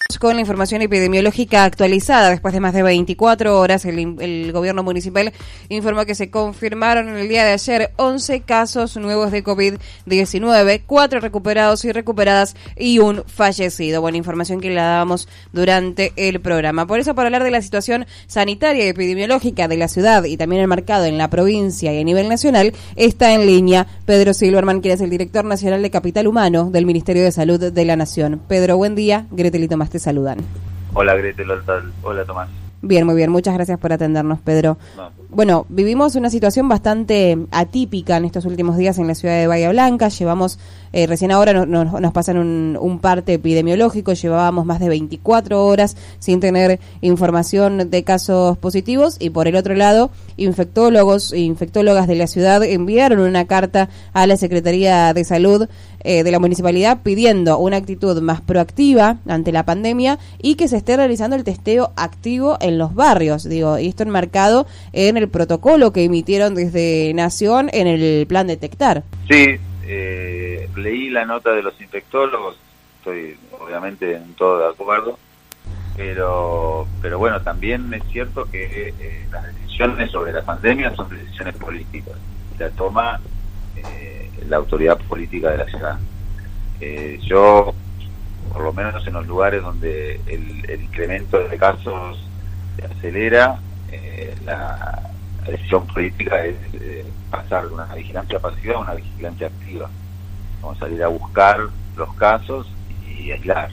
Con la información epidemiológica actualizada, después de más de 24 horas, el gobierno municipal informó que se confirmaron en el día de ayer 11 casos nuevos de COVID-19, 4 recuperados y recuperadas y un fallecido. Buena información que la dábamos durante el programa. Por eso, para hablar de la situación sanitaria y epidemiológica de la ciudad y también el mercado en la provincia y a nivel nacional, está en línea Pedro Silverman, quien es el director nacional de Capital Humano del Ministerio de Salud de la Nación. Pedro, buen día. Gretel y Tomás te saludan. Hola Gretel, hola Tomás. Bien, muy bien, muchas gracias por atendernos, Pedro. No. Bueno, vivimos una situación bastante atípica en estos últimos días en la ciudad de Bahía Blanca. Llevamos, recién ahora nos pasan un parte epidemiológico, llevábamos más de 24 horas sin tener información de casos positivos y por el otro lado, infectólogos e infectólogas de la ciudad enviaron una carta a la Secretaría de Salud de la municipalidad pidiendo una actitud más proactiva ante la pandemia y que se esté realizando el testeo activo en los barrios, y esto enmarcado en el protocolo que emitieron desde Nación en el plan Detectar. Sí, leí la nota de los infectólogos, estoy obviamente en todo de acuerdo, pero bueno, también es cierto que las decisiones sobre la pandemia son decisiones políticas, la toma la autoridad política de la ciudad. Yo, por lo menos en los lugares donde el incremento de casos se acelera, la decisión política es pasar de una vigilancia pasiva a una vigilancia activa. Vamos a salir a buscar los casos y aislar.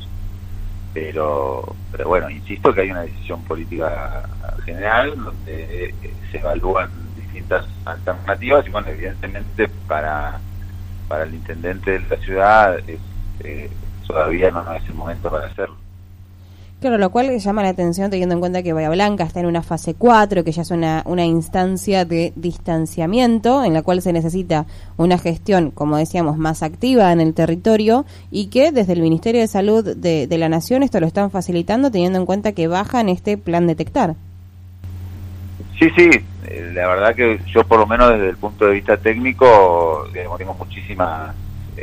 Pero bueno, insisto que hay una decisión política general donde se evalúan distintas alternativas y bueno, evidentemente para el intendente de la ciudad todavía no es el momento para hacerlo. Claro, lo cual llama la atención teniendo en cuenta que Bahía Blanca está en una fase 4, que ya es una instancia de distanciamiento en la cual se necesita una gestión, como decíamos, más activa en el territorio y que desde el Ministerio de Salud de la Nación esto lo están facilitando teniendo en cuenta que bajan este plan Detectar. Sí, la verdad que yo por lo menos desde el punto de vista técnico tengo muchísimas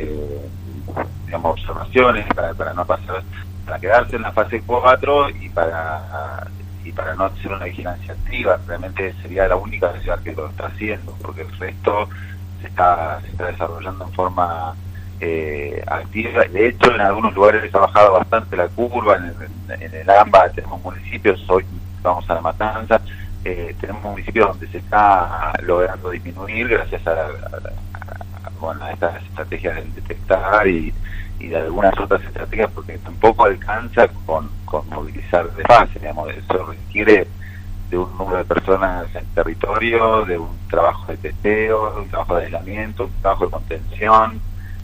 observaciones para no pasar, para quedarse en la fase 4 y para no hacer una vigilancia activa. Realmente sería la única ciudad que lo está haciendo, porque el resto se está desarrollando en forma activa. De hecho, en algunos lugares ha bajado bastante la curva, en el AMBA tenemos municipios, hoy vamos a La Matanza, tenemos municipios donde se está logrando disminuir gracias a estas estrategias del detectar y de algunas otras estrategias, porque tampoco alcanza con movilizar de fase, eso requiere de un número de personas en territorio, de un trabajo de testeo, de un trabajo de aislamiento, un trabajo de contención,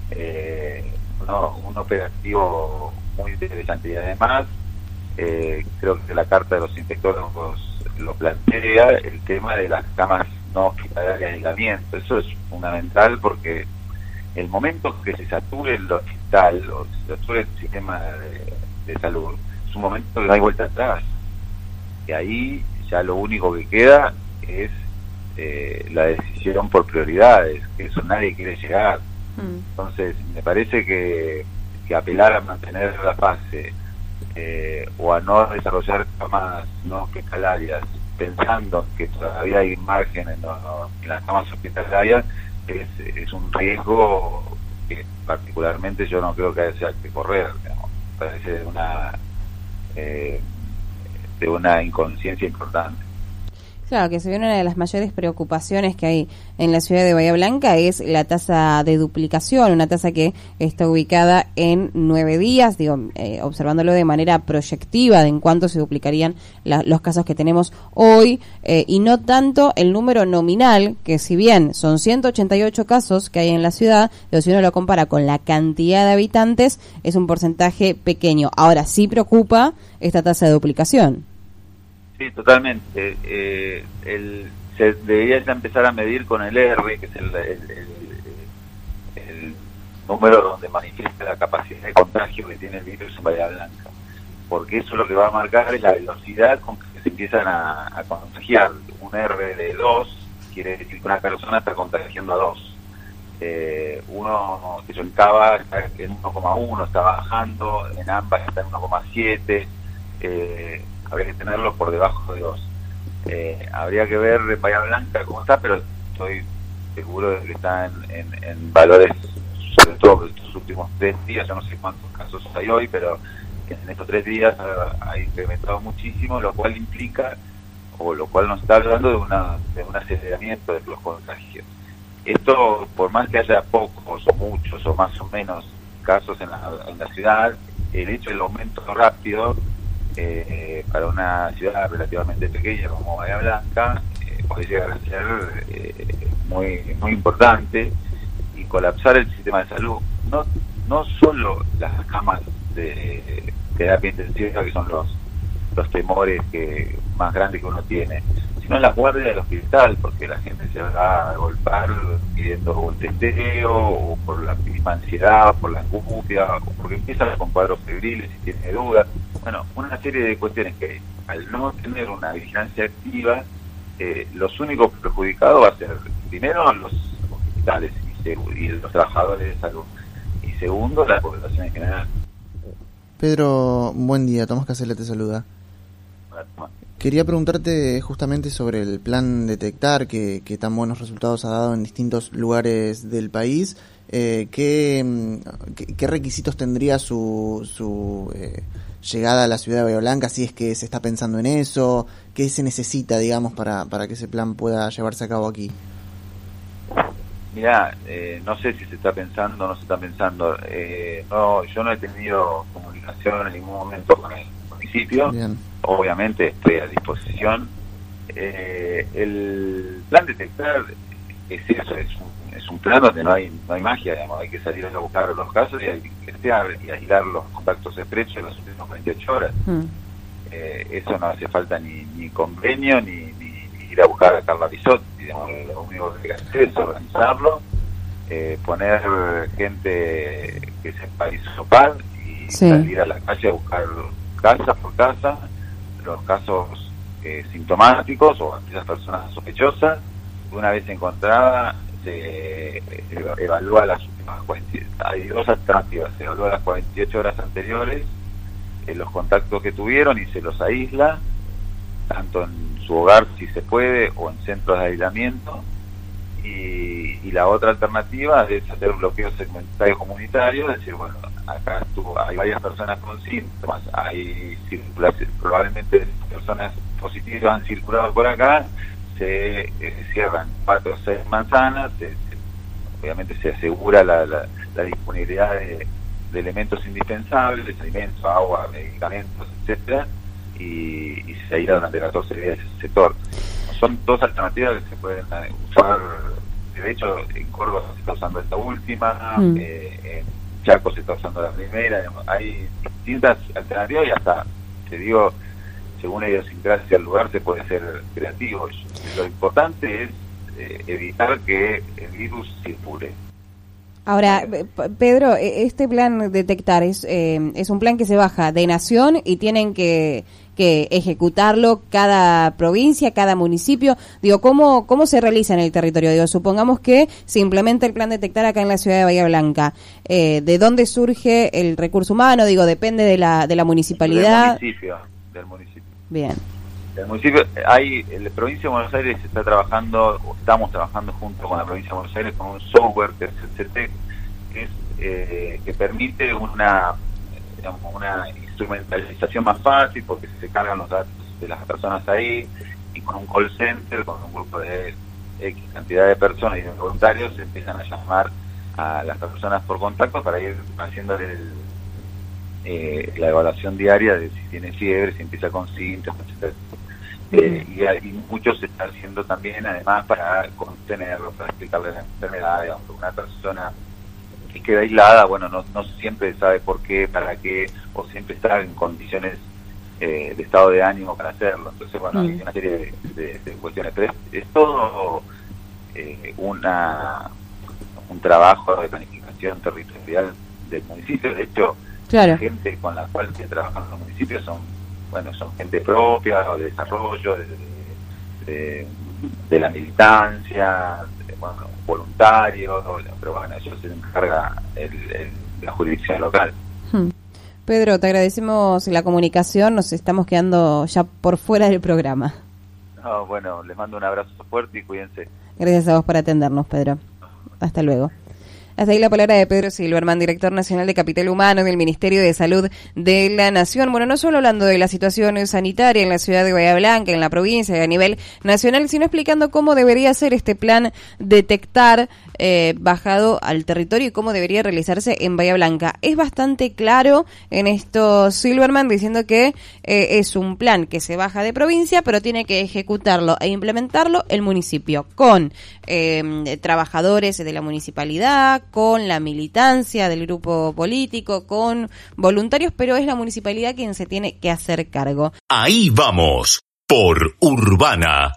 un operativo muy interesante. Y además, creo que la carta de los infectólogos lo plantea, el tema de las camas no hospitalarias de aislamiento. Eso es fundamental porque el momento que se sature el hospital o se sature el sistema de salud es un momento que no hay vuelta atrás, y ahí ya lo único que queda es la decisión por prioridades, que eso nadie quiere llegar. Entonces me parece que apelar a mantener la fase o a no desarrollar camas no hospitalarias pensando que todavía hay margen en las camas hospitalarias es un riesgo que particularmente yo no creo que haya que correr, parece de una inconsciencia importante. Claro, que se ve una de las mayores preocupaciones que hay en la ciudad de Bahía Blanca es la tasa de duplicación, una tasa que está ubicada en 9 días, observándolo de manera proyectiva de en cuánto se duplicarían los casos que tenemos hoy, y no tanto el número nominal, que si bien son 188 casos que hay en la ciudad, pero si uno lo compara con la cantidad de habitantes, es un porcentaje pequeño. Ahora sí preocupa esta tasa de duplicación. Sí, totalmente. Se debería ya empezar a medir con el R, que es el número donde manifiesta la capacidad de contagio que tiene el virus en Bahía Blanca, porque eso lo que va a marcar es la velocidad con que se empiezan a contagiar. Un R de 2 quiere decir que una persona está contagiando a 2. uno que yo en Cava está en 1,1, está bajando, en AMBA está en 1,7, habría que tenerlo por debajo de 2. Habría que ver Bahía Blanca cómo está, pero estoy seguro de que está en valores, sobre todo estos últimos 3 días, yo no sé cuántos casos hay hoy, pero en estos 3 días ha incrementado muchísimo, lo cual implica, o lo cual nos está hablando de un aceleramiento de los contagios. Esto, por más que haya pocos o muchos o más o menos casos en la ciudad, el hecho del aumento rápido para una ciudad relativamente pequeña como Bahía Blanca puede llegar a ser muy muy importante y colapsar el sistema de salud. No solo las camas de terapia intensiva, que son los temores más grandes que uno tiene, sino las guardias del hospital, porque la gente se va a golpear pidiendo un testeo, o por la misma ansiedad, por la angustia, o porque empieza con cuadros febriles y tiene dudas. Bueno, una serie de cuestiones que al no tener una vigilancia activa, los únicos perjudicados va a ser primero los hospitales y los trabajadores de salud, y segundo la población en general. Pedro, buen día, Tomás Casella te saluda. Quería preguntarte justamente sobre el plan Detectar, que tan buenos resultados ha dado en distintos lugares del país. ¿Qué requisitos tendría su llegada a la ciudad de Bahía Blanca, si es que se está pensando en eso? ¿Qué se necesita, digamos, para que ese plan pueda llevarse a cabo aquí? Mirá, no sé si se está pensando o no se está pensando. Yo no he tenido comunicación en ningún momento con el municipio. Bien. Obviamente estoy a disposición. El plan Detectar es eso, es un plan donde no hay magia, digamos. Hay que salir a buscar los casos y hay que testear y aislar los contactos estrechos en las últimas 48 horas. Eso no hace falta ni convenio ni ir a buscar a Carla Bisotti, digamos. Lo único que hay que hacer es organizarlo, poner gente que sepa hisopar y salir a la calle a buscar casa por casa los casos sintomáticos o aquellas personas sospechosas. Una vez encontrada, se evalúa las últimas 48, hay 2 alternativas: se evalúa las 48 horas anteriores, los contactos que tuvieron, y se los aísla, tanto en su hogar si se puede o en centros de aislamiento, y la otra alternativa es hacer bloqueos segmentarios comunitarios, es decir, bueno, acá hay varias personas con síntomas, hay probablemente personas positivas han circulado por acá, se cierran 4 o 6 manzanas, obviamente se asegura la disponibilidad de elementos indispensables, alimentos, agua, medicamentos, etcétera, y se aísla durante 14 días ese sector. Son 2 alternativas que se pueden usar. De hecho, en Córdoba se está usando esta última, en Chaco se está usando la primera. Hay distintas alternativas y hasta, te digo, según la idiosincrasia del lugar se puede ser creativo. Lo importante es evitar que el virus circule. Ahora, Pedro, este plan Detectar es un plan que se baja de nación y tienen que ejecutarlo cada provincia, cada municipio. Digo, ¿cómo se realiza en el territorio? Digo, supongamos que se implementa el plan Detectar acá en la ciudad de Bahía Blanca. ¿De dónde surge el recurso humano? Digo, depende de la municipalidad. Del municipio. Bien. El municipio, la provincia de Buenos Aires estamos trabajando junto con la provincia de Buenos Aires con un software que es el CT, que permite una instrumentalización más fácil, porque se cargan los datos de las personas ahí, y con un call center, con un grupo de X cantidad de personas y de voluntarios, se empiezan a llamar a las personas por contacto para ir haciéndole la evaluación diaria de si tiene fiebre, si empieza con síntomas, etc. Y mucho se está haciendo también, además, para contenerlo, para explicarle la enfermedad. Digamos, una persona que queda aislada, bueno, no siempre sabe por qué, para qué, o siempre está en condiciones de estado de ánimo para hacerlo. Entonces, bueno, hay una serie de cuestiones, pero es todo un trabajo de planificación territorial del municipio. De hecho, claro, la gente con la cual se trabaja en los municipios son gente propia, o de desarrollo, de la militancia, voluntarios, pero bueno, eso se encarga la jurisdicción local. Pedro, te agradecemos la comunicación, nos estamos quedando ya por fuera del programa. No, bueno, les mando un abrazo fuerte y cuídense. Gracias a vos por atendernos, Pedro. Hasta luego. Hasta ahí la palabra de Pedro Silverman, director nacional de Capital Humano del Ministerio de Salud de la Nación. Bueno, no solo hablando de la situación sanitaria en la ciudad de Bahía Blanca, en la provincia y a nivel nacional, sino explicando cómo debería ser este plan detectar bajado al territorio y cómo debería realizarse en Bahía Blanca. Es bastante claro en esto Silverman diciendo que es un plan que se baja de provincia, pero tiene que ejecutarlo e implementarlo el municipio con trabajadores de la municipalidad, con la militancia del grupo político, con voluntarios, pero es la municipalidad quien se tiene que hacer cargo. Ahí vamos, por Urbana.